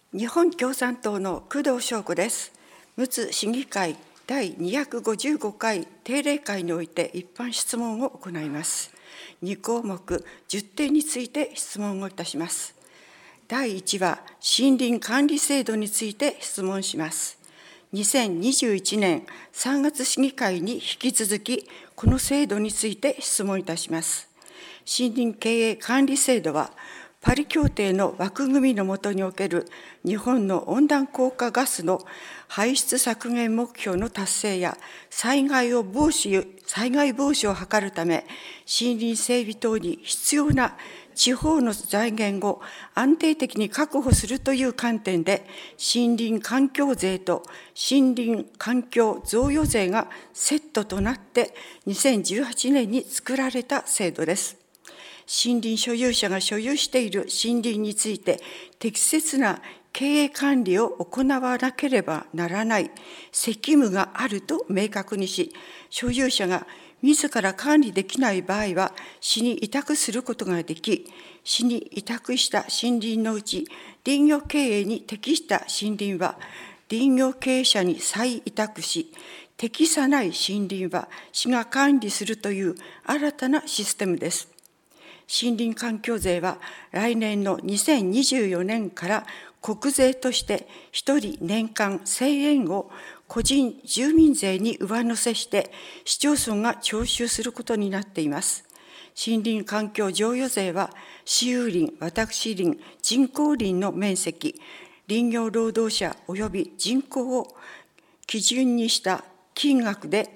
日本共産党の工藤彰子です。陸奥市議会第255回定例会において一般質問を行います。2項目10点について質問をいたします。第1は森林管理制度について質問します。2021年3月市議会に引き続きこの制度について質問いたします。森林経営管理制度はパリ協定の枠組みの下における日本の温暖効果ガスの排出削減目標の達成や災害防止を図るため、森林整備等に必要な地方の財源を安定的に確保するという観点で、森林環境税と森林環境贈与税がセットとなって2018年に作られた制度です。森林所有者が所有している森林について適切な経営管理を行わなければならない責務があると明確にし、所有者が自ら管理できない場合は市に委託することができ、市に委託した森林のうち林業経営に適した森林は林業経営者に再委託し、適さない森林は市が管理するという新たなシステムです。森林環境税は来年の2024年から国税として1人年間1000円を個人住民税に上乗せして市町村が徴収することになっています。森林環境贈与税は私有林、私林、人工林の面積、林業労働者及び人口を基準にした金額で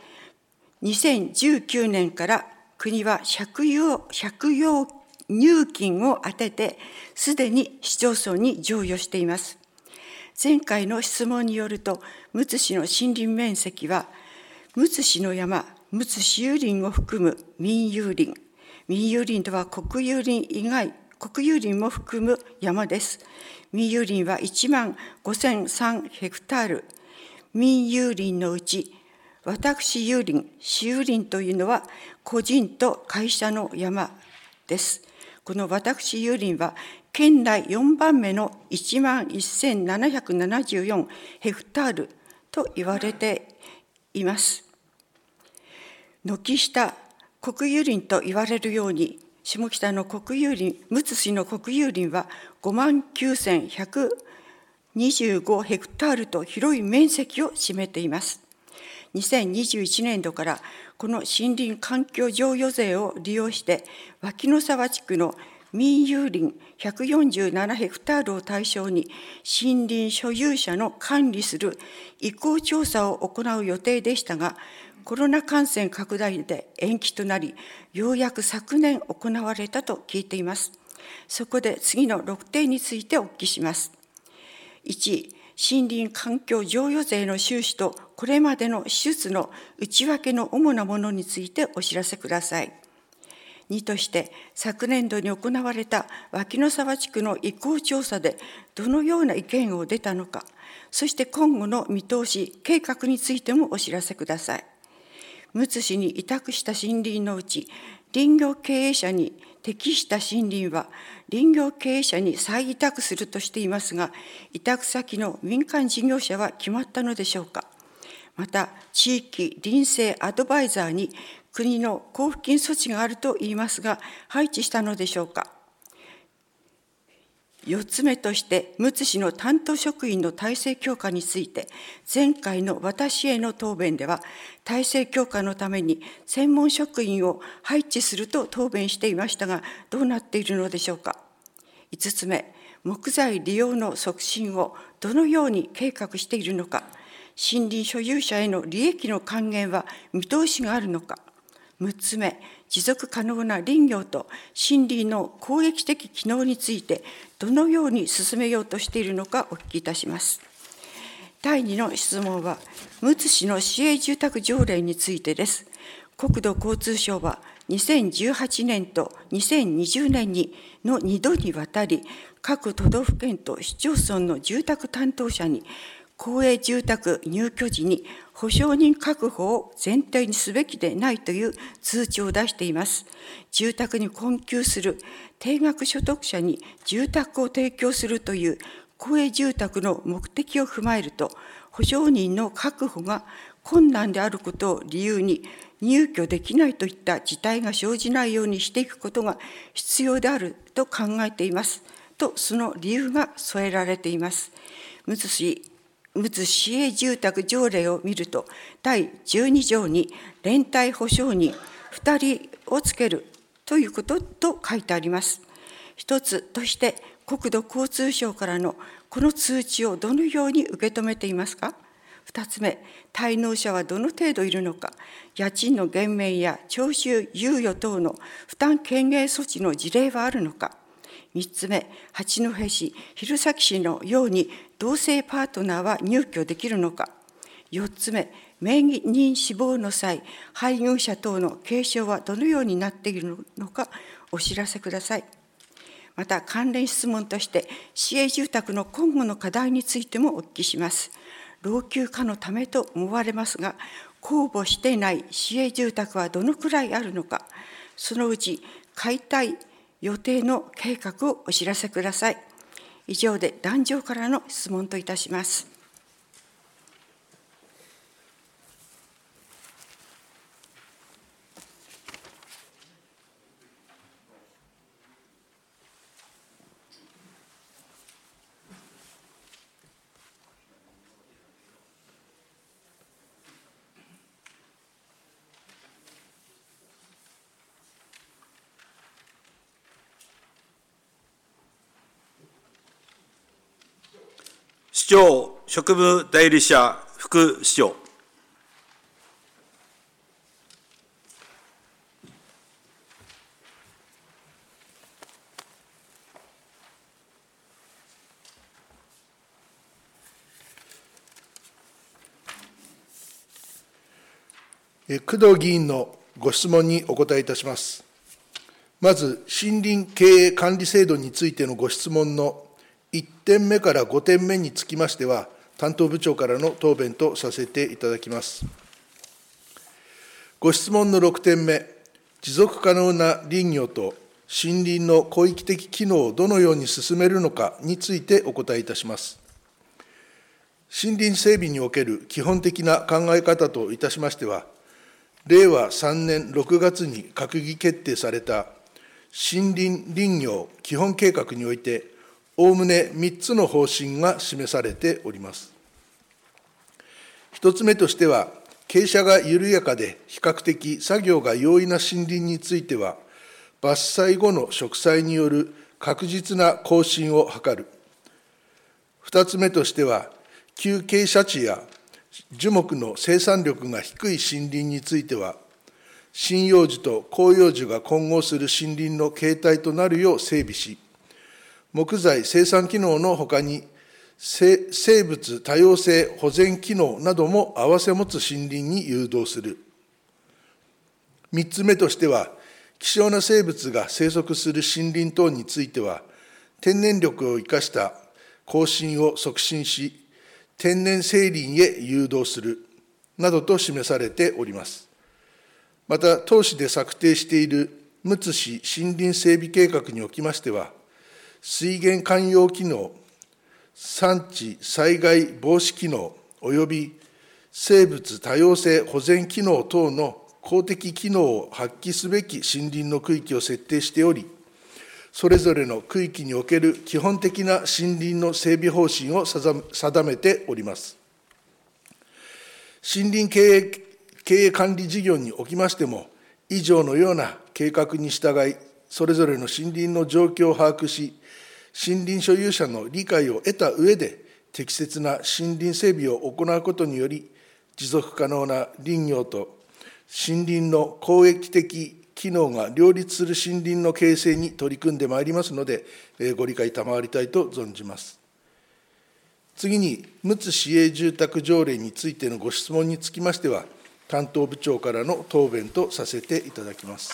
2019年から国は借用入金を充ててすでに市町村に贈与しています。前回の質問によると、陸奥市の森林面積は陸奥市の山、陸奥私有林を含む民有林、民有林とは国有林以外、国有林も含む山です。民有林は15,003ヘクタール、民有林のうち私有林、私有林というのは個人と会社の山です。この私有林は県内4番目の11,774ヘクタールと言われています。軒下国有林と言われるように、下北の国有林、陸奥市の国有林は59,125ヘクタールと広い面積を占めています。2021年度からこの森林環境贈与税を利用して脇野沢地区の民有林147ヘクタールを対象に森林所有者の管理する意向調査を行う予定でしたが、コロナ感染拡大で延期となり、ようやく昨年行われたと聞いています。そこで次の6点についてお聞きします。1、森林環境贈与税の収支とこれまでの支出の内訳の主なものについてお知らせください。2として、昨年度に行われた脇野沢地区の意向調査でどのような意見が出たのか、そして今後の見通し、計画についてもお知らせください。陸奥市に委託した森林のうち、林業経営者に適した森林は林業経営者に再委託するとしていますが、委託先の民間事業者は決まったのでしょうか。また、地域林政アドバイザーに国の交付金措置があるといいますが、配置したのでしょうか。4つ目として、陸奥市の担当職員の体制強化について、前回の私への答弁では、体制強化のために専門職員を配置すると答弁していましたが、どうなっているのでしょうか。5つ目、木材利用の促進をどのように計画しているのか、森林所有者への利益の還元は見通しがあるのか。6つ目、持続可能な林業と森林の公益的機能についてどのように進めようとしているのかお聞きいたします。第2の質問は、陸奥市の市営住宅条例についてです。国土交通省は2018年と2020年の2度にわたり、各都道府県と市町村の住宅担当者に公営住宅入居時に保証人確保を前提にすべきでないという通知を出しています。住宅に困窮する定額所得者に住宅を提供するという公営住宅の目的を踏まえると、保証人の確保が困難であることを理由に入居できないといった事態が生じないようにしていくことが必要であると考えていますと、その理由が添えられています。むつ市営住宅条例を見ると、第12条に連帯保証人2人をつけるということと書いてあります。一つとして、国土交通省からのこの通知をどのように受け止めていますか。2つ目、滞納者はどの程度いるのか、家賃の減免や徴収猶予等の負担軽減措置の事例はあるのか。3つ目、八戸市、弘前市のように同性パートナーは入居できるのか。4つ目、名義人死亡の際、配偶者等の継承はどのようになっているのかお知らせください。また関連質問として、市営住宅の今後の課題についてもお聞きします。老朽化のためと思われますが、公募していない市営住宅はどのくらいあるのか、そのうち解体予定の計画をお知らせください。以上で壇上からの質問といたします。 市長、職務代理者、副市長。 工藤議員のご質問にお答えいたします。まず、森林経営管理制度についてのご質問の1点目から5点目につきましては、担当部長からの答弁とさせていただきます。ご質問の6点目、持続可能な林業と森林の広域的機能をどのように進めるのかについてお答えいたします。森林整備における基本的な考え方といたしましては、令和3年6月に閣議決定された森林林業基本計画において、おおむね3つの方針が示されております。1つ目としては、傾斜が緩やかで比較的作業が容易な森林については、伐採後の植栽による確実な更新を図る。2つ目としては、急傾斜地や樹木の生産力が低い森林については、針葉樹と広葉樹が混合する森林の形態となるよう整備し、木材生産機能のほかに、生物多様性保全機能なども併せ持つ森林に誘導する。3つ目としては、希少な生物が生息する森林等については、天然力を生かした更新を促進し、天然生林へ誘導するなどと示されております。また、当市で策定しているむつ市森林整備計画におきましては、水源涵養機能、産地災害防止機能および生物多様性保全機能等の公的機能を発揮すべき森林の区域を設定しており、それぞれの区域における基本的な森林の整備方針を定めております。森林経営管理事業におきましても、以上のような計画に従い、それぞれの森林の状況を把握し、森林所有者の理解を得た上で、適切な森林整備を行うことにより、持続可能な林業と森林の公益的機能が両立する森林の形成に取り組んでまいりますので、ご理解賜りたいと存じます。次に、むつ市営住宅条例についてのご質問につきましては、担当部長からの答弁とさせていただきます。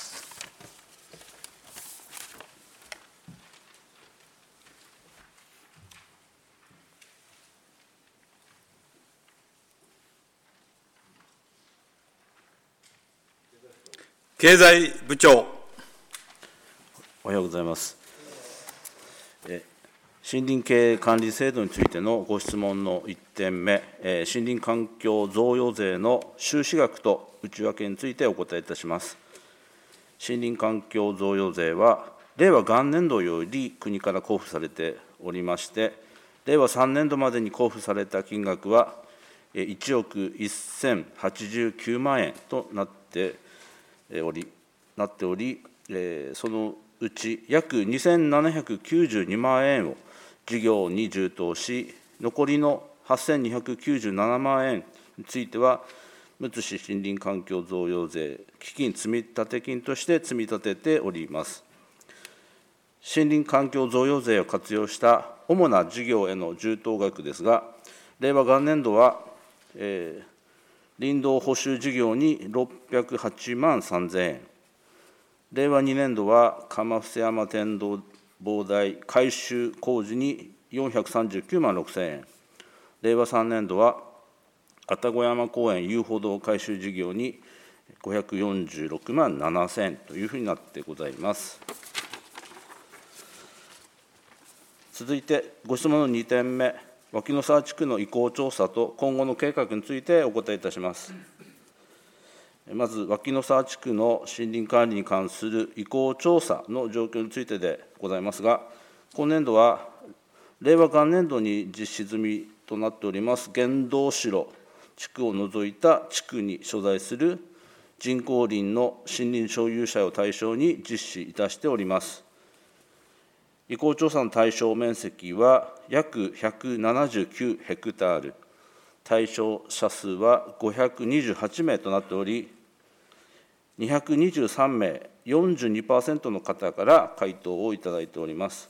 経済部長。 おはようございます。 森林経営管理制度についてのご質問の1点目、森林環境贈与税の収支額と内訳についてお答えいたします。森林環境贈与税は、令和元年度より国から交付されておりまして、令和3年度までに交付された金額は、1億1089万円となっており、そのうち約2792万円を事業に充当し、残りの8297万円については、むつ市森林環境贈与税基金積立金として積み立てております。森林環境贈与税を活用した主な事業への充当額ですが、令和元年度は、林道補修事業に608万3000円、令和2年度は釜伏山天道防台改修工事に439万6000円、令和3年度は愛宕山公園遊歩道改修事業に546万7000円というふうになってございます。続いて、ご質問の2点目、脇野沢地区の移行調査と今後の計画についてお答えいたします。まず、脇野沢地区の森林管理に関する移行調査の状況についてでございますが、今年度は令和元年度に実施済みとなっております原道代地区を除いた地区に所在する人工林の森林所有者を対象に実施いたしております。移行調査の対象面積は約179ヘクタール、対象者数は528名となっており、223名、42% の方から回答をいただいております。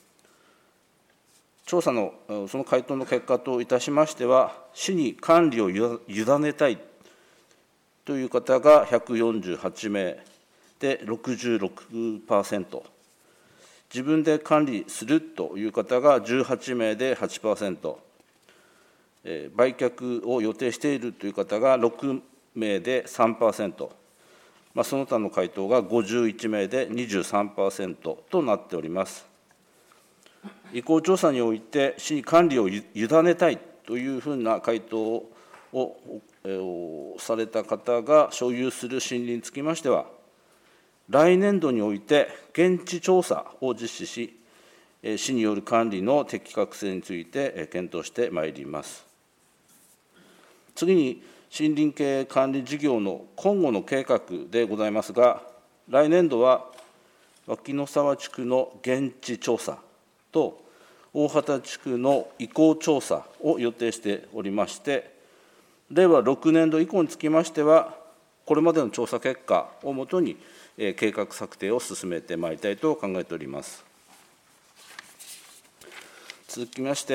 調査のその回答の結果といたしましては、市に管理を委ねたいという方が148名で 66%、自分で管理するという方が18名で 8%、売却を予定しているという方が6名で 3%、その他の回答が51名で 23% となっております。移行調査において、市に管理を委ねたいというふうな回答をされた方が所有する森林につきましては、来年度において現地調査を実施し、市による管理の適格性について検討してまいります。次に、森林経営管理事業の今後の計画でございますが、来年度は脇野沢地区の現地調査と大畑地区の移行調査を予定しておりまして、令和6年度以降につきましては、これまでの調査結果をもとに計画策定を進めてまいりたいと考えております。続きまして、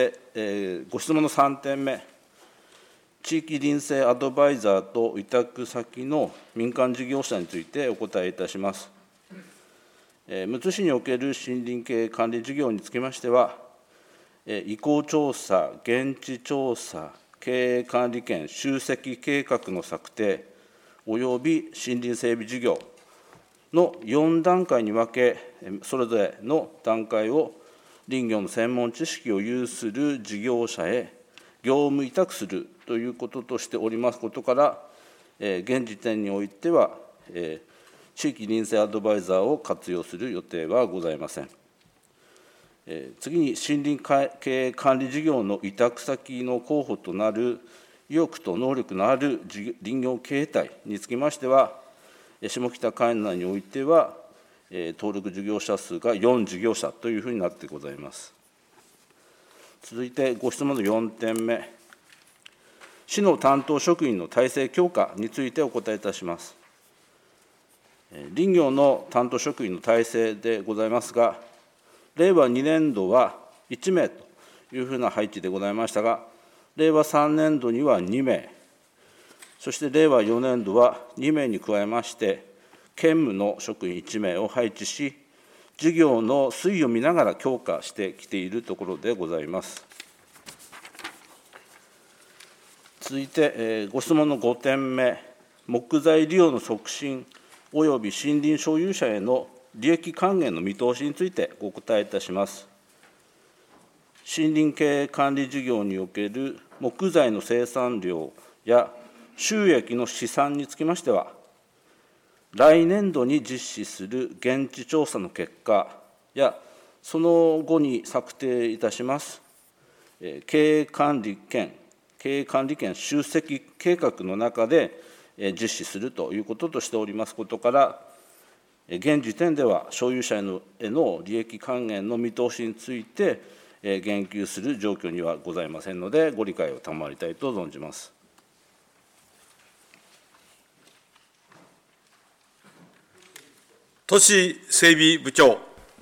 ご質問の3点目、地域林政アドバイザーと委託先の民間事業者についてお答えいたします。むつ市における森林経営管理事業につきましては、移行調査、現地調査、経営管理権集積計画の策定、および森林整備事業の4段階に分け、それぞれの段階を林業の専門知識を有する事業者へ業務委託するということとしておりますことから、現時点においては、地域林政アドバイザーを活用する予定はございません。次に、森林経営管理事業の委託先の候補となる意欲と能力のある林業経営体につきましては、下北管内においては、登録事業者数が4事業者というふうになってございます。続いて、ご質問の4点目、市の担当職員の体制強化についてお答えいたします。林業の担当職員の体制でございますが、令和2年度は1名というふうな配置でございましたが、令和3年度には2名、そして令和4年度は2名に加えまして、兼務の職員1名を配置し、事業の推移を見ながら強化してきているところでございます。続いて、ご質問の5点目、木材利用の促進および森林所有者への利益還元の見通しについてお答えいたします。 森林経営管理事業における木材の生産量や収益の試算につきましては、来年度に実施する現地調査の結果や、その後に策定いたします経営管理権集積計画の中で実施するということとしておりますことから、現時点では所有者への利益還元の見通しについて言及する状況にはございませんので、ご理解を賜りたいと存じます。 都市整備部長。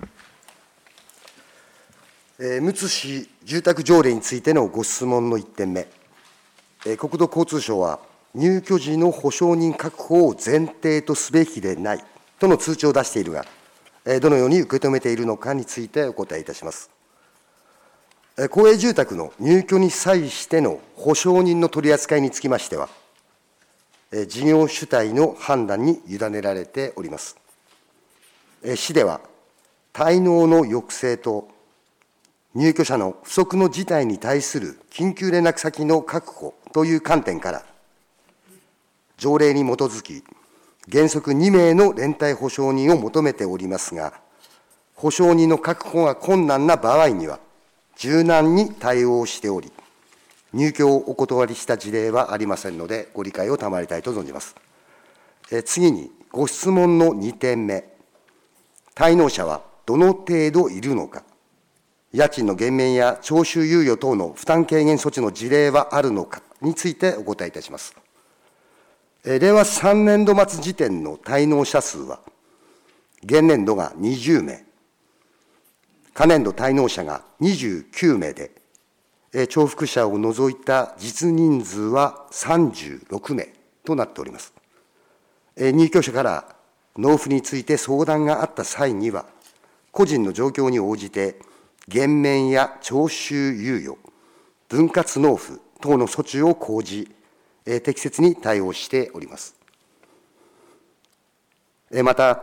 むつ市住宅条例についてのご質問の1点目。国土交通省は、入居時の保証人確保を前提とすべきでないとの通知を出しているが、どのように受け止めているのかについてお答えいたします。公営住宅の入居に際しての保証人の取り扱いにつきましては、事業主体の判断に委ねられております。市では、滞納の抑制と入居者の不測の事態に対する緊急連絡先の確保という観点から、条例に基づき、原則2名の連帯保証人を求めておりますが、保証人の確保が困難な場合には、柔軟に対応しており、入居をお断りした事例はありませんので、ご理解を賜りたいと存じます。次に、ご質問の2点目、滞納者はどの程度いるのか、家賃の減免や徴収猶予等の負担軽減措置の事例はあるのかについてお答えいたします。令和3年度末時点の滞納者数は、現年度が20名、可年度滞納者が29名で、重複者を除いた実人数は36名となっております。入居者から納付について相談があった際には、個人の状況に応じて、減免や徴収猶予、分割納付等の措置を講じ、適切に対応しております。また、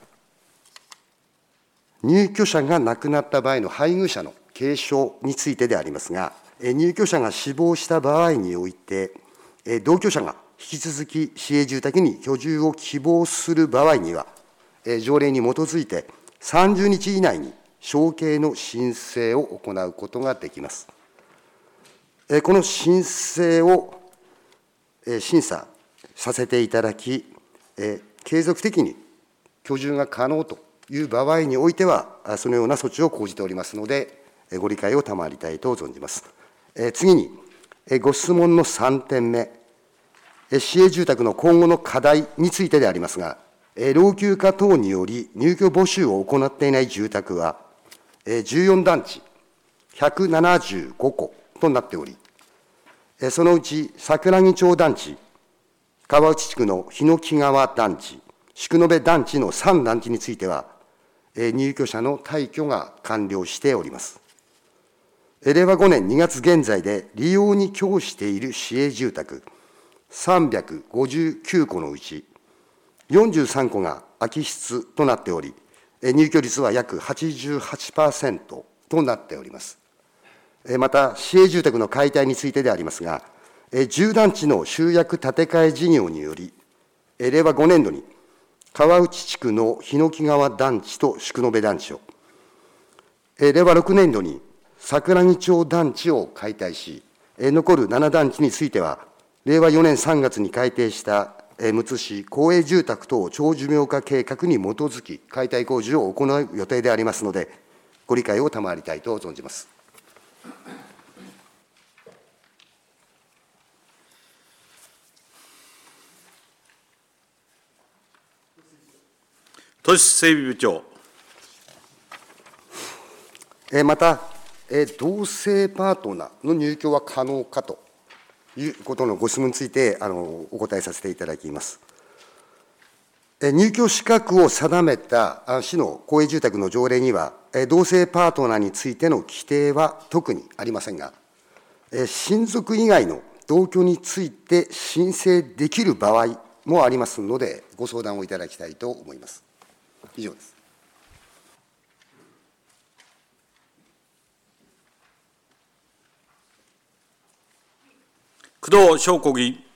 入居者が亡くなった場合の配偶者の継承についてでありますが、入居者が死亡した場合において、同居者が引き続き市営住宅に居住を希望する場合には、条例に基づいて30日以内に承継の申請を行うことができます。この申請を審査させていただき、継続的に居住が可能という場合においては、そのような措置を講じておりますので、ご理解を賜りたいと存じます。次に、ご質問の3点目、市営住宅の今後の課題についてでありますが、老朽化等により入居募集を行っていない住宅は、14団地175戸となっており、そのうち桜木町団地、川内地区の日野木川団地、宿延団地の3団地については、入居者の退去が完了しております。令和5年2月現在で利用に供している市営住宅359戸のうち、43戸が空き室となっており、入居率は約 88% となっております。また、市営住宅の解体についてでありますが、10団地の集約建て替え事業により、令和5年度に川内地区の日野木川団地と宿延団地を、令和6年度に桜木町団地を解体し、残る7団地については、令和4年3月に改定したむつ市公営住宅等長寿命化計画に基づき、解体工事を行う予定でありますので、ご理解を賜りたいと存じます。 都市整備部長。 また、同性パートナーの入居は可能かということのご質問についてお答えさせていただきます。入居資格を定めた市の公営住宅の条例には、同性パートナーについての規定は特にありませんが、親族以外の同居について申請できる場合もありますので、ご相談をいただきたいと思います。以上です。 工藤彰子議員。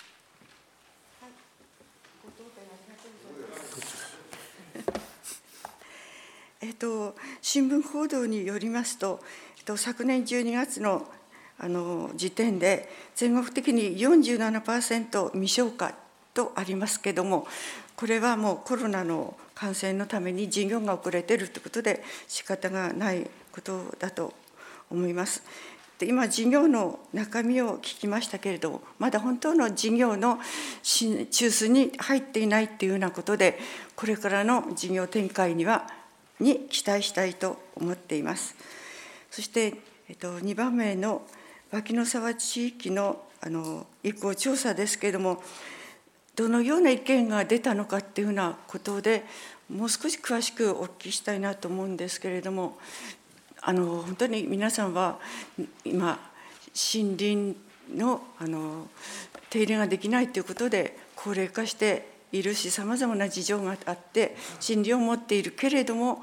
新聞報道によりますと、昨年12月の時点で、全国的に 47% 未消化とありますけれども、これはもうコロナの感染のために事業が遅れているということで、仕方がないことだと思います。で、今、事業の中身を聞きましたけれども、まだ本当の事業の中枢に入っていないというようなことで、これからの事業展開に期待したいと思っています。そして、2番目の脇野沢地域の意向調査ですけれども、どのような意見が出たのかっていうようなことで、もう少し詳しくお聞きしたいなと思うんですけれども、本当に皆さんは今、森林の手入れができないということで高齢化しているし、さまざまな事情があって森林を持っているけれども、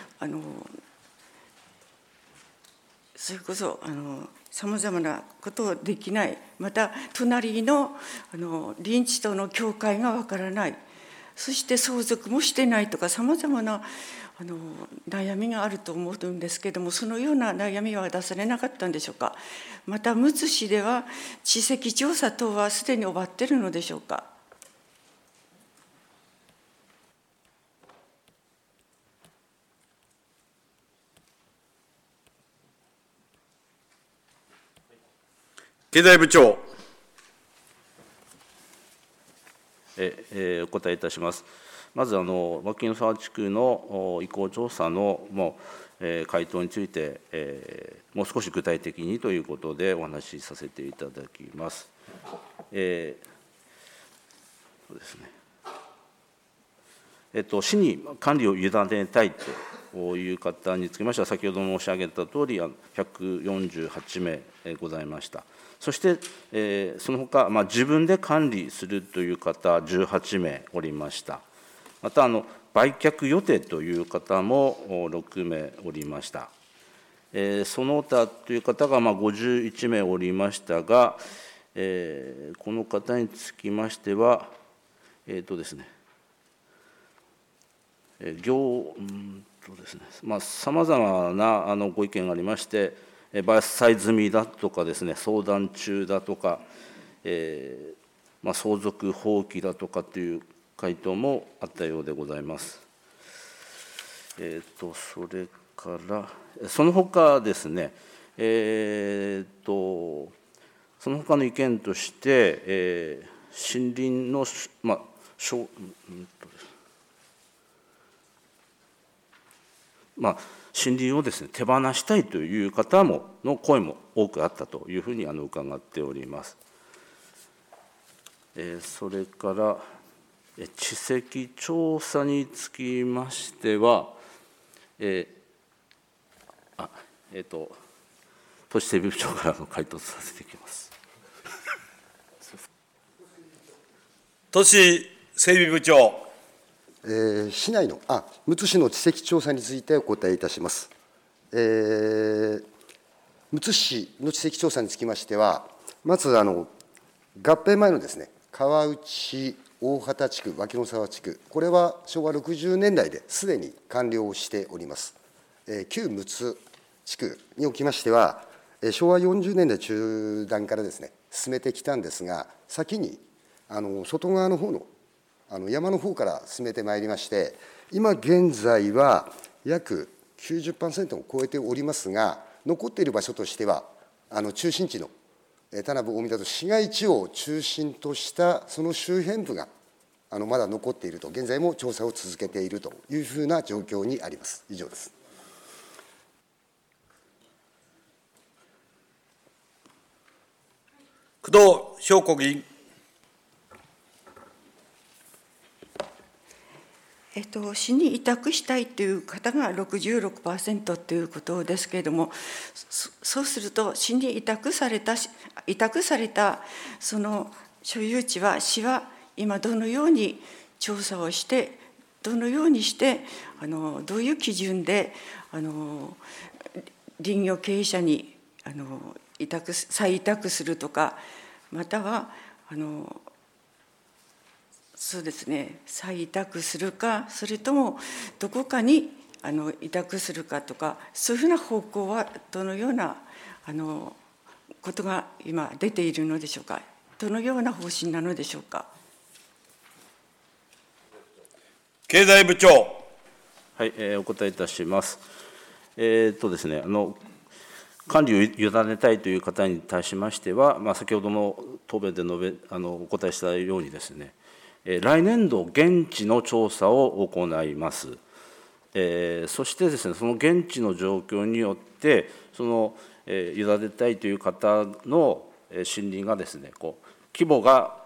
それこそさまざまなことをできない、また隣の林地との境界がわからない、そして相続もしてないとか、さまざまな悩みがあると思うんですけれども、そのような悩みは出されなかったんでしょうか。またむつ市では地籍調査等はすでに終わっているのでしょうか。 経済部長。 お答えいたします。まず脇野沢地区の意向調査の回答について、もう少し具体的にということでお話しさせていただきます。そうですね。市に管理を委ねたいという方につきましては、先ほど申し上げたとおり、148名ございました。そして、そのほか、自分で管理するという方、18名おりました。また、売却予定という方も6名おりました。その他という方が51名おりましたが、この方につきましては、ですね、さまざまなご意見がありまして、伐採済みだとかですね、相談中だとか、相続放棄だとかという回答もあったようでございます。それからその他ですね、その他の意見として、森林の森林をですね、手放したいという方の声も多くあったというふうに伺っております。それから地籍調査につきましては、都市整備部長から回答させていきます。 都市整備部長。 市内のむつ市の地籍調査についてお答えいたします。むつ市の地籍調査につきましては、まず合併前のですね、川内大畑地区、脇野沢地区、これは昭和60年代ですでに完了しております。旧むつ地区におきましては、昭和40年代中段からですね、進めてきたんですが、先に外側の方の山の方から進めてまいりまして、今現在は約 90% を超えておりますが、残っている場所としては、中心地の田名部大湊市街地を中心としたその周辺部がまだ残っていると、現在も調査を続けているというふうな状況にあります。以上です。 工藤彰子議員。 市に委託したいという方が 66% ということですけれども、そうすると市に委託されたその所有地は、市は今どのように調査をして、どのようにしてどういう基準で林業経営者に再委託するとか、 またはそうですね、再委託するか、それともどこかに委託するかとか、そういうふうな方向はどのようなことが今出ているのでしょうか。どのような方針なのでしょうか。 経済部長。 はい、お答えいたします。ですね、管理を委ねたいという方に対しましては、先ほどの答弁でお答えしたようにですね、来年度、現地の調査を行います。そしてですね、その現地の状況によって、委ねたいという方の森林がですね、規模が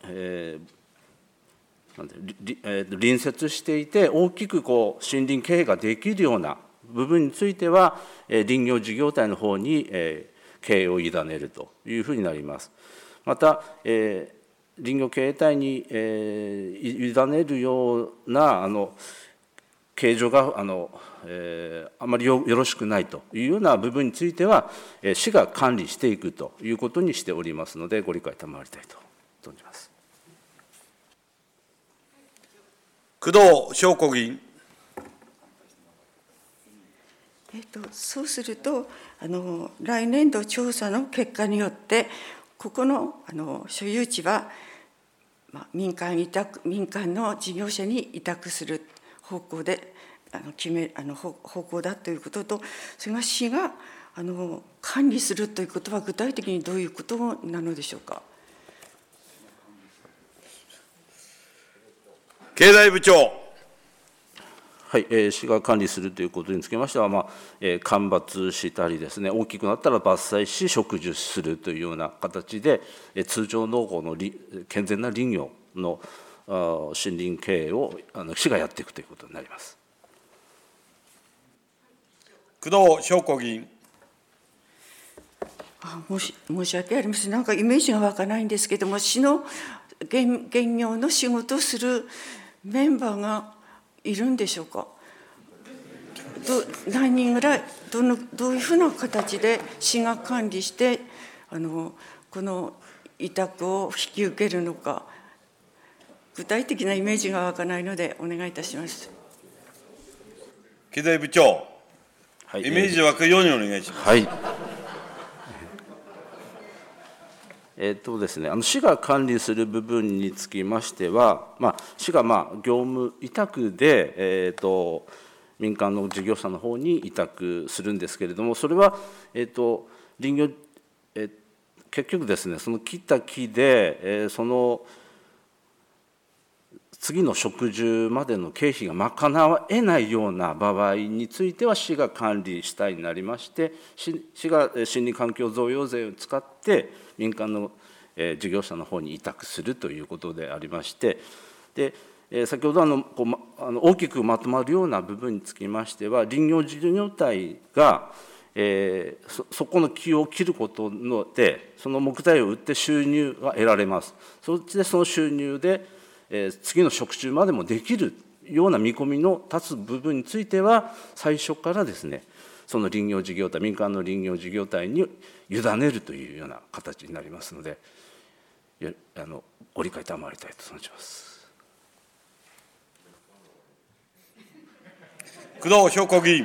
隣接していて、大きく森林経営ができるような部分については、林業事業体の方に経営を委ねるというふうになります。また、林業経営体に委ねるような形状があまりよろしくないというような部分については、市が管理していくということにしておりますので、ご理解賜りたいと存じます。 工藤彰子議員。 そうすると来年度調査の結果によって、ここの所有地は民間の事業者に委託する方向で方向だということと、それが市が管理するということは具体的にどういうことなのでしょうか。 経済部長。 はい、市が管理するということにつきましては、間伐したりですね、大きくなったら伐採し、植樹するというような形で、通常の健全な林業の森林経営を市がやっていくということになります。 工藤彰子議員。 申し訳ありません。なんかイメージが湧かないんですけれども、市の現業の仕事をするメンバーがいるんでしょうか。何人ぐらい、どういうふうな形で市が管理してこの委託を引き受けるのか、具体的なイメージが湧かないのでお願いいたします。 経済部長、 はい、 イメージ湧くようにお願いします。 はい。ですね、市が管理する部分につきましては、市が業務委託で、民間の事業者の方に委託するんですけれども、それは、林業、結局ですね、その切った木で、その次の植樹までの経費が賄えないような場合については、市が管理主体になりまして、市が森林環境贈与税を使って、民間の事業者の方に委託するということでありまして、で先ほど大きくまとまるような部分につきましては、林業事業体がそこの木を切ることで、その木材を売って収入が得られます。そしてその収入で次の植樹までもできるような見込みの立つ部分については、最初からですね、その林業事業体、民間の林業事業体に委ねるというような形になりますので、ご理解賜りたいと存じます。 工藤彰子議員。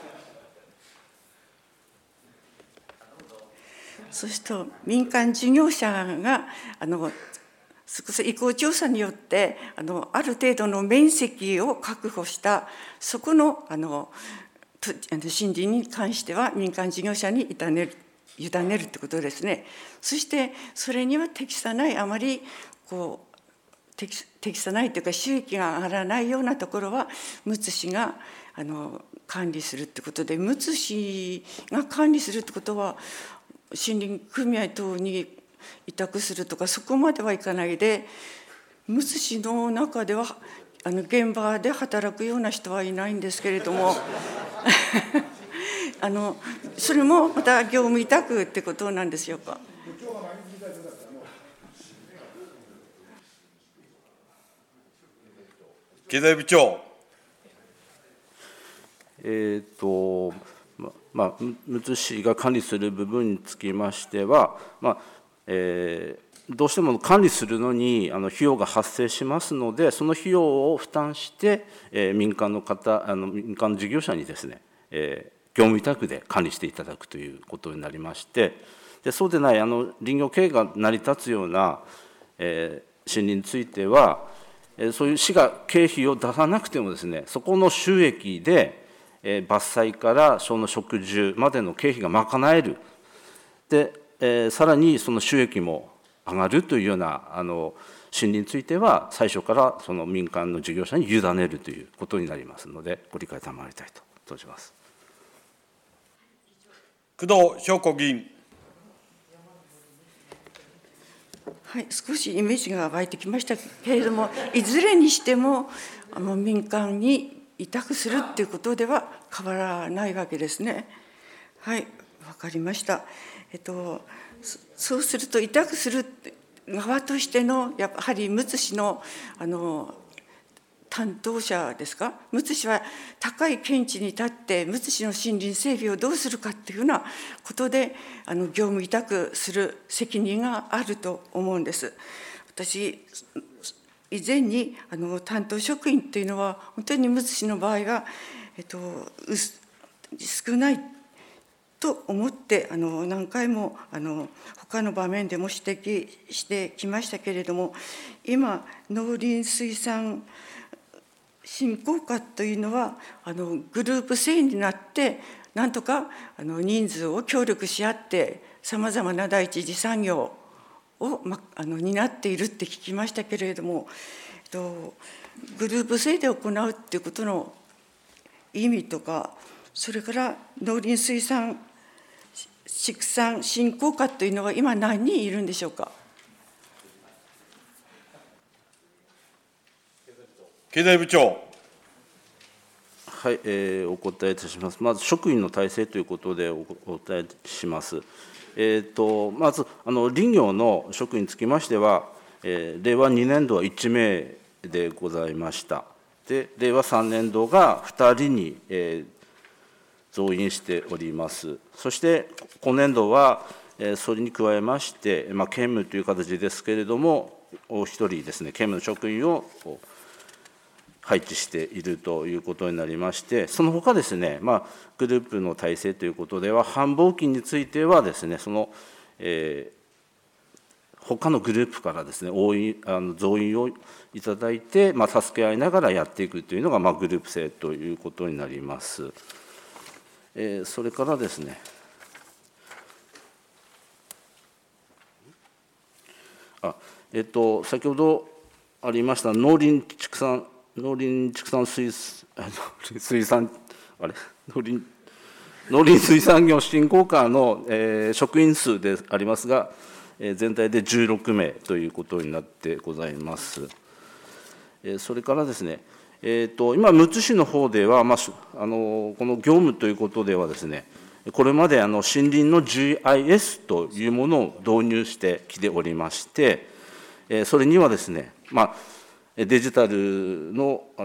そうすると民間事業者が移行調査によってある程度の面積を確保したそこの森林に関しては民間事業者に委ねるということですね。そしてそれには適さない、あまり適さないというか収益が上がらないようなところはむつ市が管理するということで、むつ市が管理するということは森林組合等に委託するとかそこまではいかないで、むつ市の中では現場で働くような人はいないんですけれどもそれもまた業務委託ってことなんでしょうか。 経済部長。 むつ市が管理する部分につきましては、 どうしても管理するのに費用が発生しますので、その費用を負担して、民間の事業者にですね、業務委託で管理していただくということになりまして、そうでない林業経営が成り立つような、森林については、そういう市が経費を出さなくてもですね、そこの収益で、伐採からその植樹までの経費が賄える。で、さらにその収益も上がるというような森林については、最初からその民間の事業者に委ねるということになりますので、ご理解賜りたいと存じます。 工藤彰子議員。 はい、少しイメージが湧いてきましたけれども、いずれにしても民間に委託するということでは変わらないわけですね。はい、わかりました。そうすると委託する側としてのやはりむつ市の担当者ですか、むつ市は高い見地に立ってむつ市の森林整備をどうするかっていうようなことで業務委託する責任があると思うんです。私以前に担当職員というのは本当にむつ市の場合は、少ないと思って何回も他の場面でも指摘してきましたけれども、今農林水産振興課というのはグループ制になってなんとか人数を協力し合ってさまざまな第一次産業を担っているって聞きましたけれども、グループ制で行うっていうことの意味とか、それから農林水産畜産振興課というのは今何人いるんでしょうか。 経済部長。 はい、お答えいたします。まず職員の体制ということでお答えします。まず林業の職員につきましては、令和2年度は1名でございました。で、令和3年度が2人に、増員しております。そして今年度は、それに加えまして、兼務という形ですけれども、お一人ですね、兼務の職員を配置しているということになりまして、そのほかですね、グループの体制ということでは、繁忙期についてはですね、他のグループからですね、増員をいただいて、助け合いながらやっていくというのが、グループ制ということになります。それからですね、先ほどありました農林畜産農林水産業振興課の、職員数でありますが、全体で16名ということになってございます。それからですね、今、むつ市の方では、この業務ということではですね、これまで森林の GIS というものを導入してきておりまして、それにはですね、デジタルで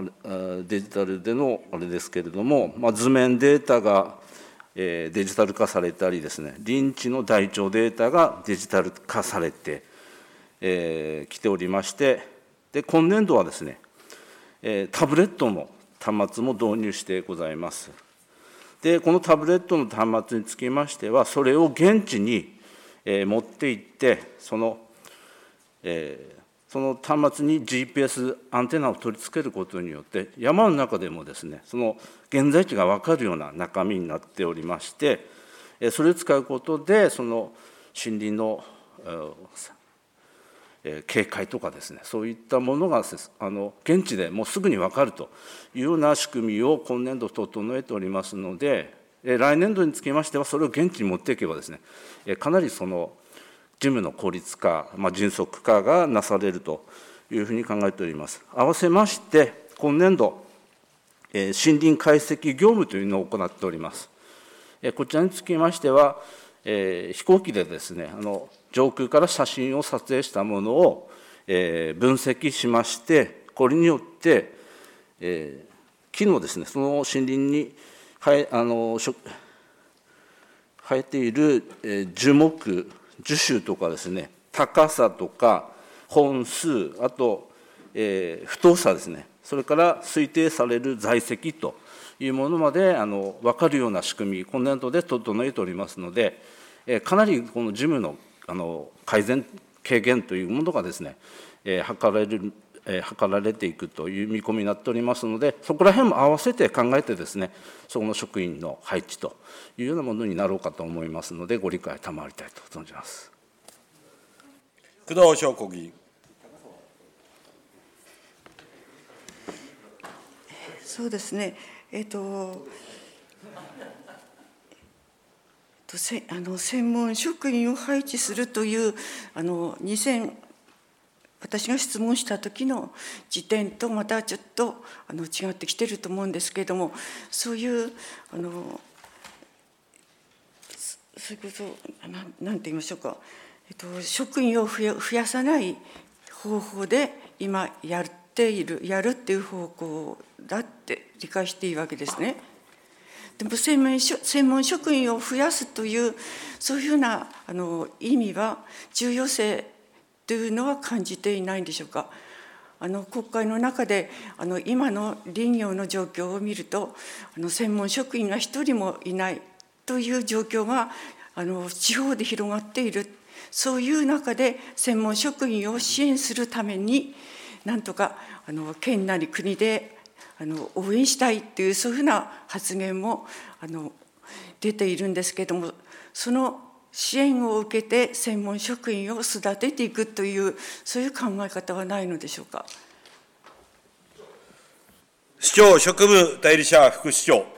のあれですけれども、図面データがデジタル化されたりですね、林地の台帳データがデジタル化されてきておりまして、で今年度はですね、タブレットの端末も導入してございます。でこのタブレットの端末につきましては、それを現地に持って行って、その端末に GPS アンテナを取り付けることによって、山の中でもですね、その現在地が分かるような中身になっておりまして、それを使うことで、その森林の警戒とかですね、そういったものが現地でもうすぐに分かるというような仕組みを今年度整えておりますので、来年度につきましては、それを現地に持っていけばですね、かなりその事務の効率化、迅速化がなされるというふうに考えております。合わせまして、今年度、森林解析業務というのを行っております。こちらにつきましては、飛行機でですね、上空から写真を撮影したものを分析しまして、これによって、木のですね、その森林に生えている樹木樹種とかですね、高さとか本数、あと、太さですね、それから推定される在籍というものまで分かるような仕組み、今年度で整えておりますので、かなりこの事務の改善、軽減というものがですね、図られていくという見込みになっておりますので、そこら辺も合わせて考えてですね、そこの職員の配置というようなものになろうかと思いますので、ご理解賜りたいと存じます。 工藤彰子議員。 そうですね、専門職員を配置するという私が質問した時の時点とまたちょっと違ってきていると思うんですけれども、そういうそういうことなんて言いましょうか、職員を増やさない方法で今やるっていう方向だって理解していいわけですね。でも専門職員を増やすというそういうふうな意味は重要性というのは感じていないんでしょうか。国会の中で今の林業の状況を見ると専門職員が一人もいないという状況が地方で広がっている。そういう中で専門職員を支援するためになんとか県なり国で応援したいというそういうふうな発言も出ているんですけれども、その支援を受けて専門職員を育てていくというそういう考え方はないのでしょうか。 市長職務代理者副市長。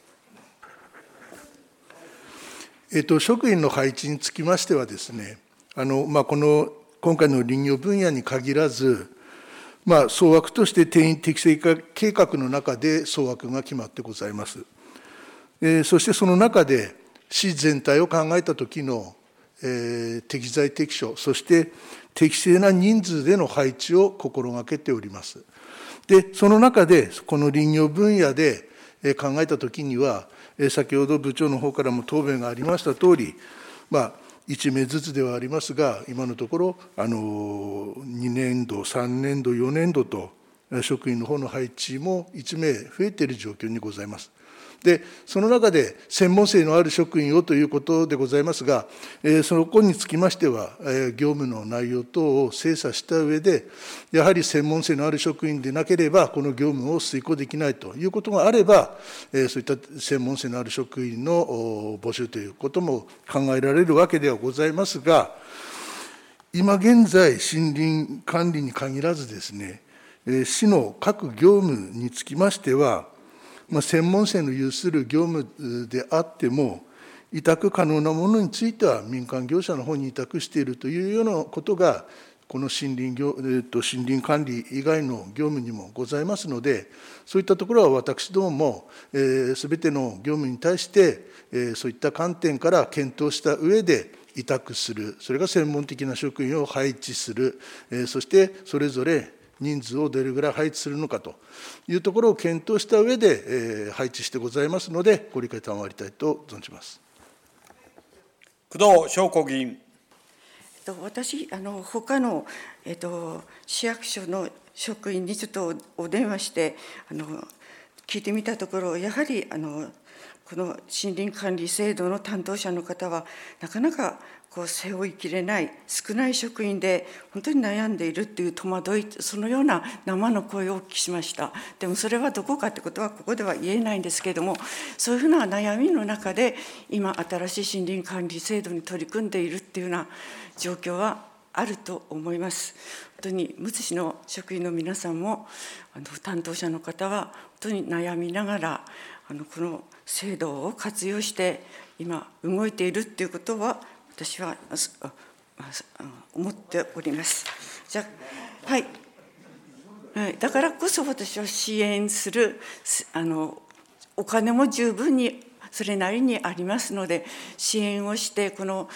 職員の配置につきましてはですね、今回の林業分野に限らず、総枠として定員適正化計画の中で総枠が決まってございます。そしてその中で、市全体を考えたときの、適材適所、そして適正な人数での配置を心がけております。で、その中で、この林業分野で考えたときには、先ほど部長の方からも答弁がありましたとおり、1名ずつではありますが、今のところ、2年度、3年度、4年度と、職員の方の配置も1名増えている状況にございます。で、その中で専門性のある職員をということでございますが、そこにつきましては、業務の内容等を精査した上で、やはり専門性のある職員でなければ、この業務を遂行できないということがあれば、そういった専門性のある職員の募集ということも考えられるわけではございますが、今現在、森林管理に限らずですね、市の各業務につきましては、専門性の有する業務であっても、委託可能なものについては民間業者の方に委託しているというようなことが、この森林管理以外の業務にもございますので、そういったところは私どもも、すべての業務に対して、そういった観点から検討した上で委託する、それが専門的な職員を配置する、そしてそれぞれ人数をどれぐらい配置するのかというところを検討した上で、配置してございますので、ご理解賜りたいと存じます。 工藤彰子議員。 私、他の、市役所の職員にちょっとお電話して聞いてみたところ、やはりこの森林管理制度の担当者の方は、なかなか背負いきれない、少ない職員で本当に悩んでいるという戸惑い、そのような生の声をお聞きしました。でもそれはどこかってことはここでは言えないんですけれども、そういうふうな悩みの中で今新しい森林管理制度に取り組んでいるっていうような状況はあると思います。本当にむつ市の職員の皆さんも担当者の方は本当に悩みながらこの制度を活用して今動いているっていうことは私は思っております。じゃあ、はい、だからこそ私は支援するお金も十分にそれなりにありますので、支援をしてこの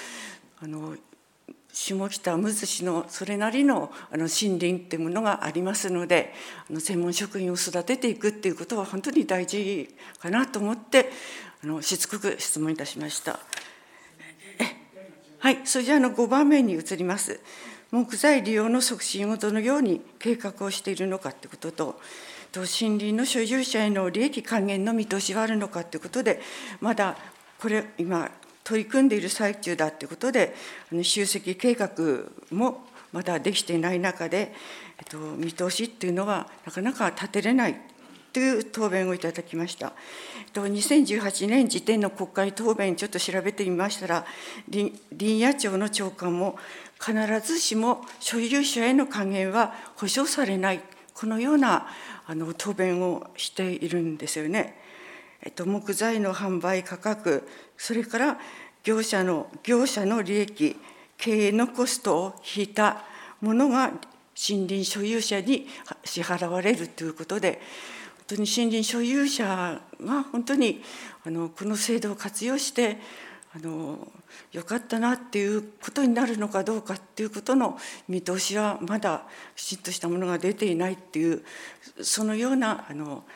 下北むつ市のそれなりの森林っていうものがありますので、専門職員を育てていくっていうことは本当に大事かなと思ってしつこく質問いたしました。 はい、それじゃあ5番目に移ります。木材利用の促進をどのように計画をしているのかということと、森林の所有者への利益還元の見通しはあるのかということで、まだこれ、今、取り組んでいる最中だということで、集積計画もまだできていない中で、見通しっていうのはなかなか立てれないという答弁をいただきました。2018年時点の国会答弁、ちょっと調べてみましたら、林野庁の長官も、必ずしも所有者への還元は保証されない、このような答弁をしているんですよね。木材の販売価格、それから業者の利益、経営のコストを引いたものが森林所有者に支払われるということで、本当に森林所有者が本当にこの制度を活用してよかったなっていうことになるのかどうかっていうことの見通しはまだきちっとしたものが出ていないっていう、そのような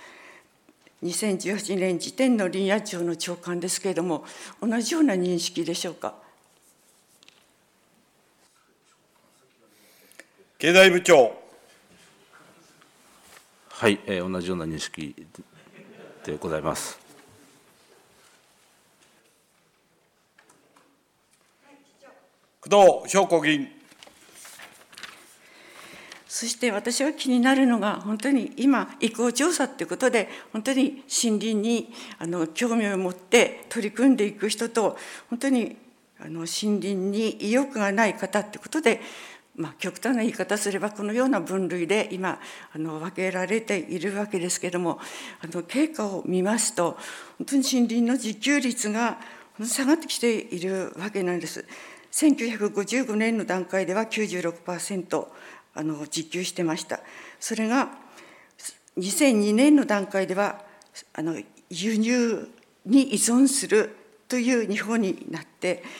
2018年時点の林野庁の長官ですけれども、同じような認識でしょうか。 経済部長。 はい、同じような認識でございます。 工藤彰子議員。 そして私は気になるのが、本当に今、意向調査ということで、本当に森林に興味を持って取り組んでいく人と、本当に森林に意欲がない方ということで、極端な言い方すれば、このような分類で今分けられているわけですけれども、経過を見ますと、本当に森林の自給率が下がってきているわけなんです。1955年の段階では 96% 自給してました。それが2002年の段階では輸入に依存するという日本になって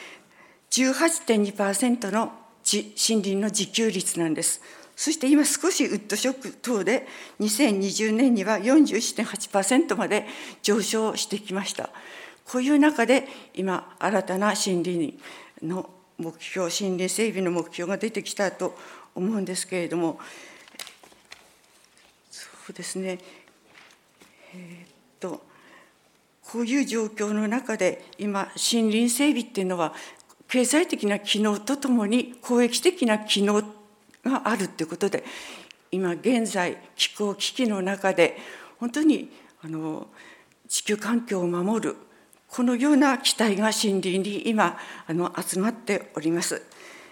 18.2% の森林の自給率なんです。そして今少しウッドショック等で2020年には 41.8% まで上昇してきました。こういう中で今新たな森林の目標、森林整備の目標が出てきたと思うんですけれども、そうですね、こういう状況の中で今森林整備っていうのは経済的な機能とともに公益的な機能があるということで、今現在気候危機の中で本当に地球環境を守る、このような期待が森林に今集まっております。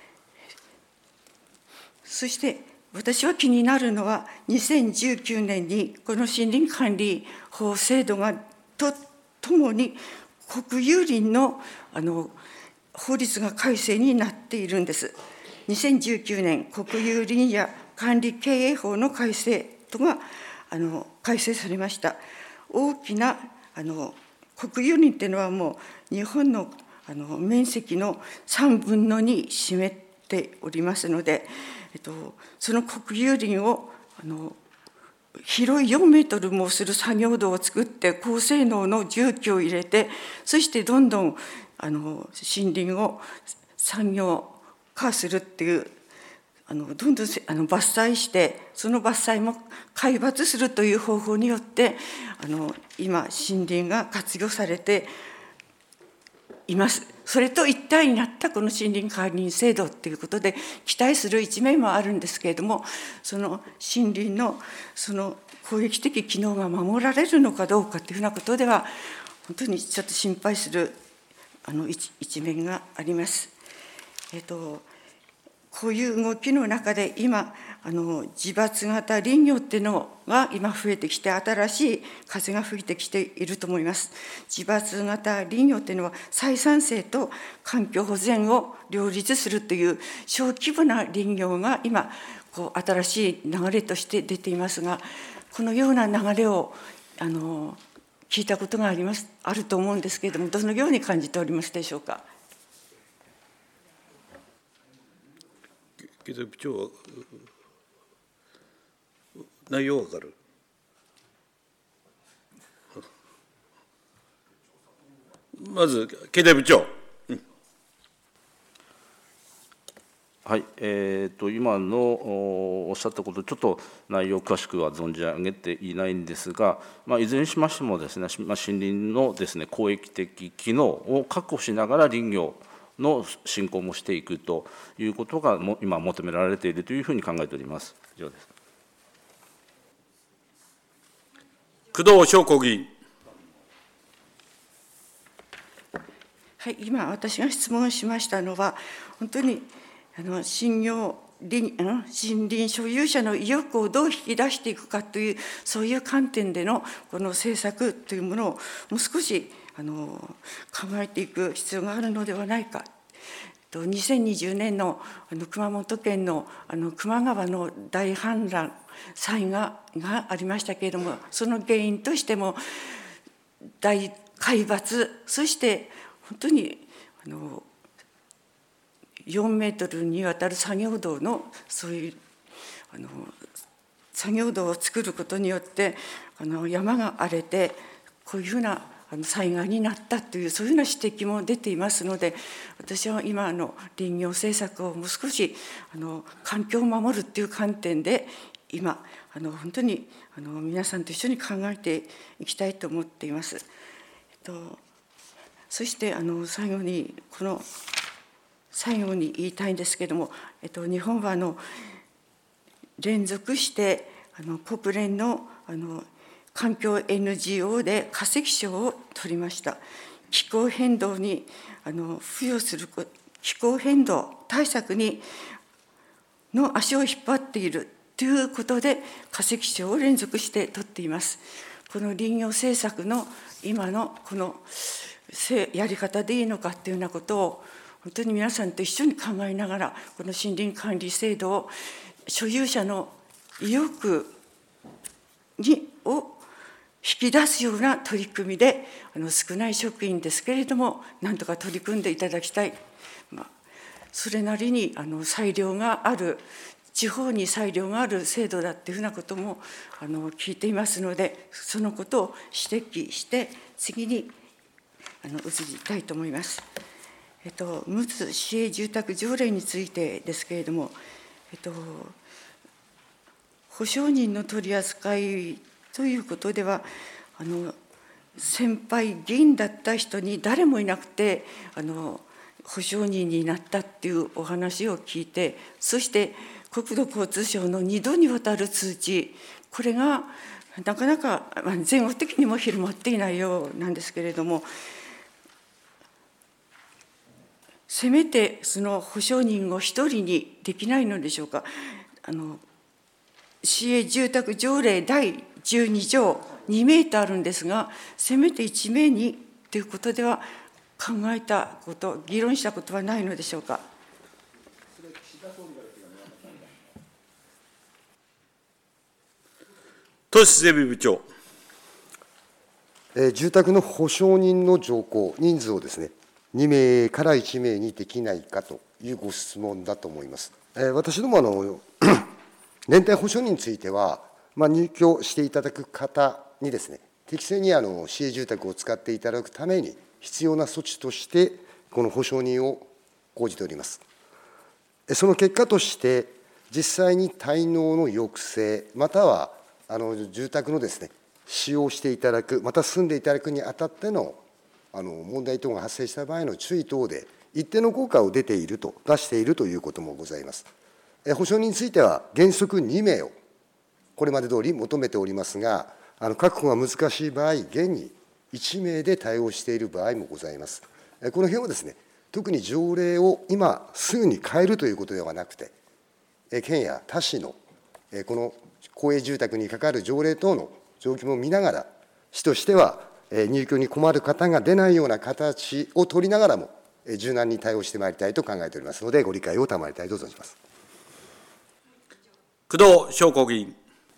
そして私は気になるのは、2019年にこの森林管理法制度がともに国有林の法律が改正になっているんです。2019年国有林や管理経営法の改正とが改正されました。大きな国有林っていうのはもう日本の面積の3分の2占めておりますので、その国有林を広い4メートルもする作業道を作って高性能の重機を入れて、そしてどんどん森林を産業化するっていう、どんどん伐採して、その伐採も皆伐するという方法によって今森林が活用されています。それと一体になったこの森林管理制度ということで期待する一面もあるんですけれども、その森林のその攻撃的機能が守られるのかどうかというふうなことでは本当にちょっと心配する一面があります。こういう動きの中で今自伐型林業っていうのが今増えてきて、新しい風が吹いてきていると思います。自伐型林業っていうのは採算性と環境保全を両立するという小規模な林業が今新しい流れとして出ていますが、このような流れを聞いたことがあると思うんですけれども、どのように感じておりますでしょうか。 経済部長は内容わかる。まず経済部長。 はい、今のおっしゃったこと、ちょっと内容、詳しくは存じ上げていないんですが、いずれにしましてもですね、森林のですね、公益的機能を確保しながら林業の振興もしていくということが今求められているというふうに考えております。以上です。 工藤彰子議員。 はい、今私が質問しましたのは、本当に森林所有者の意欲をどう引き出していくかという、そういう観点でのこの政策というものをもう少し考えていく必要があるのではないか。2020年の熊本県の球磨川の大氾濫災害がありましたけれども、その原因としても大海抜、そして本当に4メートルにわたる作業道のそういう作業道を作ることによって山が荒れてこういうふうな災害になったという、そういうような指摘も出ていますので、私は今林業政策をもう少し環境を守るという観点で今本当に皆さんと一緒に考えていきたいと思っています。そして最後に言いたいんですけれども、日本は連続して国連の環境 NGO で化石賞を取りました。気候変動に付与する気候変動対策の足を引っ張っているということで化石賞を連続して取っています。この林業政策の今のこのやり方でいいのかというようなことを本当に皆さんと一緒に考えながら、この森林管理制度を所有者の意欲を引き出すような取り組みで、少ない職員ですけれどもなんとか取り組んでいただきたい。それなりに裁量がある、地方に裁量がある制度だっていうふうなことも聞いていますので、そのことを指摘して次に移りたいと思います。陸奥市営住宅条例についてですけれども、保証人の取り扱いということでは、先輩議員だった人に誰もいなくて保証人になったっていうお話を聞いて、そして国土交通省の2度にわたる通知、これがなかなか全国的にも広まっていないようなんですけれども、せめてその保証人を一人にできないのでしょうか。市営住宅条例第12条2名とあるんですが、せめて1名にということでは考えたこと、議論したことはないのでしょうか。 都市整備部長。 住宅の保証人の条項、人数をですね、2名から1名にできないかというご質問だと思います。私ども連帯保証人については、入居していただく方にですね、適正に市営住宅を使っていただくために必要な措置として、この保証人を講じております。その結果として、実際に滞納の抑制、または住宅のですね、使用していただく、また住んでいただくにあたっての問題等が発生した場合の注意等で、一定の効果を出しているということもございます。保証人については、原則2名をこれまで通り求めておりますが、確保が難しい場合、現に1名で対応している場合もございます。この辺をですね、特に条例を今すぐに変えるということではなくて、県や他市のこの公営住宅にかかる条例等の状況も見ながら、市としては入居に困る方が出ないような形を取りながらも、柔軟に対応してまいりたいと考えておりますので、ご理解を賜りたいと存じます。 工藤彰子議員。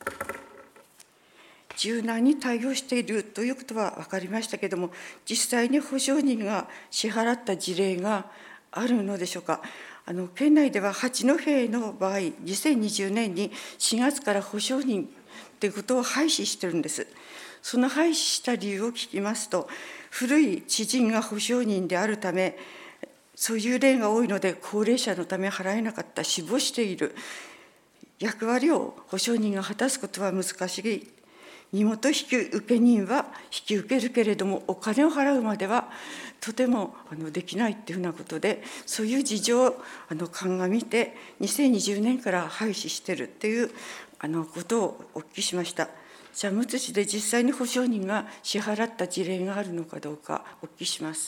柔軟に対応しているということは分かりましたけれども、実際に保証人が支払った事例があるのでしょうか。県内では八戸の場合、2020年に4月から保証人ということを廃止しているんです。その廃止した理由を聞きますと、古い知人が保証人であるため、 そういう例が多いので、高齢者のため払えなかった、死亡している役割を保証人が果たすことは難しい。身元引受人は引き受けるけれども、お金を払うまではとてもできないっていうふうなことで、そういう事情を鑑みて、2020年から廃止しているっていうことをお聞きしました。じゃあ、むつ市で実際に保証人が支払った事例があるのかどうか、お聞きします。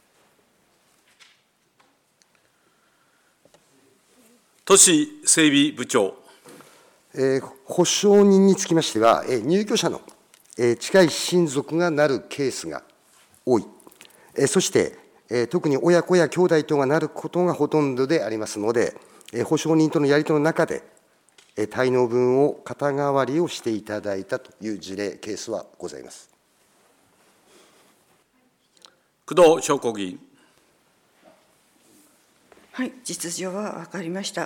都市整備部長。 保証人につきましては、入居者の近い親族がなるケースが多い。そして、特に親子や兄弟とがなることがほとんどでありますので、保証人とのやり取りの中で、滞納分を肩代わりをしていただいたという事例、ケースはございます。 工藤彰子議員。 はい、実情は分かりました。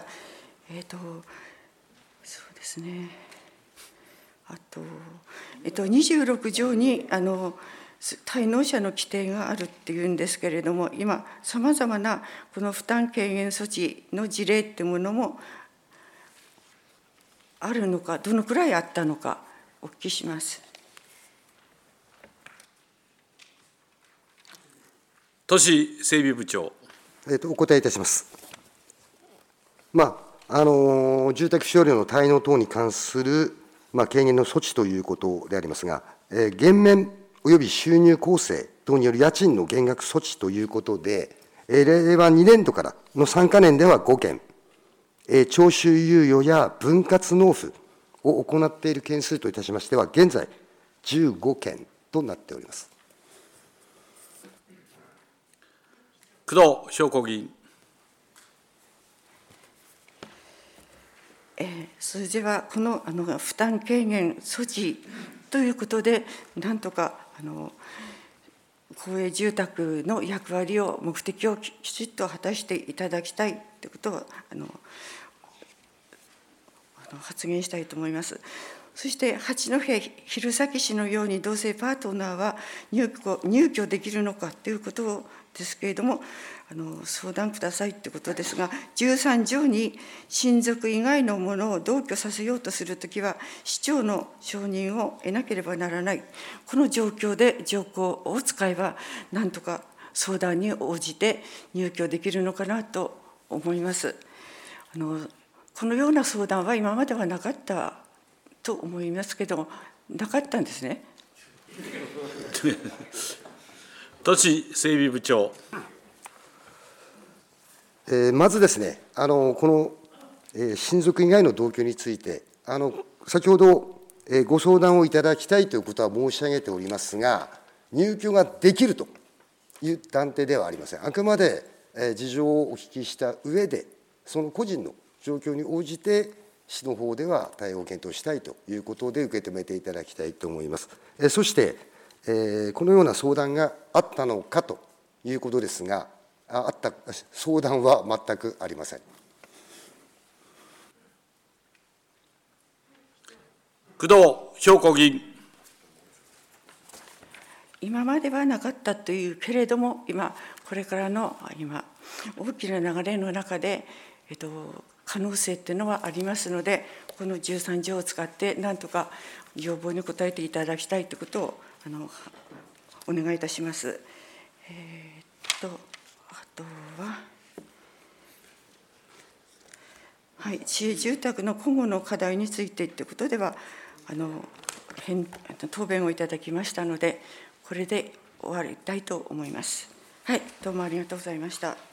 そうですね。あと、26条に滞納者の規定があるっていうんですけれども、今、さまざまなこの負担軽減措置の事例っていうものもあるのか、どのくらいあったのか、お聞きします。 都市整備部長。 お答えいたします。住宅使用料の滞納等に関する、軽減の措置ということでありますが、減免および収入構成等による家賃の減額措置ということで、令和2年度からの3か年では5件、徴収猶予や分割納付を行っている件数といたしましては、現在15件となっております。 工藤彰子議員。 それでは、この負担軽減措置ということで、なんとか公営住宅の役割を、目的をきちっと果たしていただきたいということを発言したいと思います。そして、八戸弘前市のように同性パートナーは入居できるのかということですけれども、相談くださいということですが、13条に親族以外のものを同居させようとするときは、市長の承認を得なければならない、この状況で条項を使えば、なんとか相談に応じて入居できるのかなと思います。このような相談は今まではなかったと思いますけど、なかったんですね。 都市整備部長。 まずですね、この親族以外の同居について、先ほどご相談をいただきたいということは申し上げておりますが、入居ができるという断定ではありません。あくまで事情をお聞きした上で、その個人の状況に応じて、市の方では対応を検討したいということで受け止めていただきたいと思います。そして、このような相談があったのかということですが、相談は全くありません。 工藤彰子議員。 今まではなかったというけれども、これからの大きな流れの中で、可能性というのはありますので、この13条を使って、なんとか要望に応えていただきたいということをお願いいたします。あとは、はい、市営住宅の今後の課題についてということでは、答弁をいただきましたので、これで終わりたいと思います。はい、どうもありがとうございました。